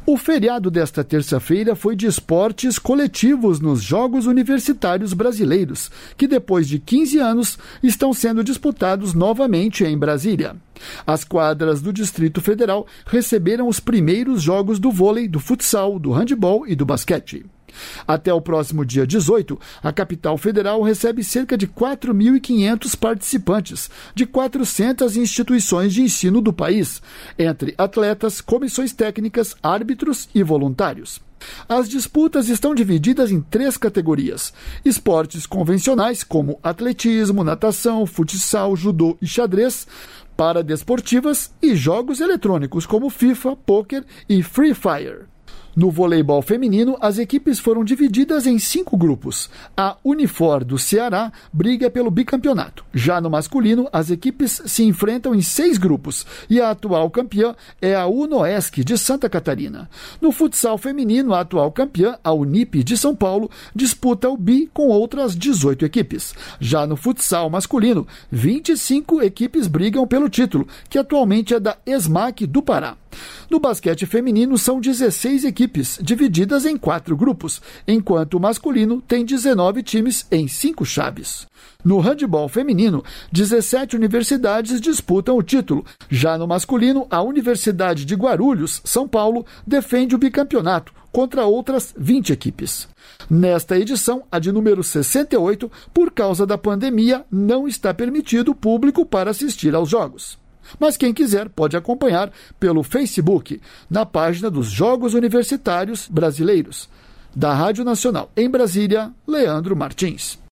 O feriado desta terça-feira foi de esportes coletivos nos Jogos Universitários Brasileiros, que depois de 15 anos estão sendo disputados novamente em Brasília. As quadras do Distrito Federal receberam os primeiros jogos do vôlei, do futsal, do handebol e do basquete. Até o próximo dia 18, a capital federal recebe cerca de 4.500 participantes de 400 instituições de ensino do país, entre atletas, comissões técnicas, árbitros e voluntários. As disputas estão divididas em 3 categorias: esportes convencionais como atletismo, natação, futsal, judô e xadrez, paradesportivas e jogos eletrônicos como FIFA, pôquer e Free Fire. No voleibol feminino, as equipes foram divididas em 5 grupos. A Unifor do Ceará briga pelo bicampeonato. Já no masculino, as equipes se enfrentam em 6 grupos e a atual campeã é a Unoesc de Santa Catarina. No futsal feminino, a atual campeã, a Unip de São Paulo, disputa o bi com outras 18 equipes. Já no futsal masculino, 25 equipes brigam pelo título, que atualmente é da ESMAC do Pará. No basquete feminino, são 16 equipes, divididas em 4 grupos, enquanto o masculino tem 19 times em 5 chaves. No handebol feminino, 17 universidades disputam o título. Já no masculino, a Universidade de Guarulhos, São Paulo, defende o bicampeonato contra outras 20 equipes. Nesta edição, a de número 68, por causa da pandemia, não está permitido público para assistir aos jogos. Mas quem quiser pode acompanhar pelo Facebook, na página dos Jogos Universitários Brasileiros. Da Rádio Nacional em Brasília, Leandro Martins.